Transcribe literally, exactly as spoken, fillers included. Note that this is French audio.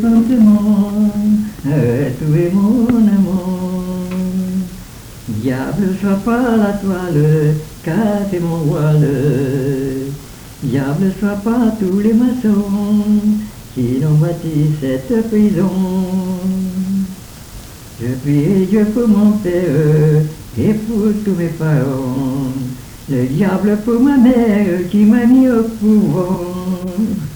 contentement, retrouver mon amour. Diable, sois pas la toile, casse mon voile. Diable, sois pas tous les maçons qui n'ont bâti cette prison. Je prie Dieu pour mon père et pour tous mes parents. Le diable pour ma mère qui m'a mis au couvent.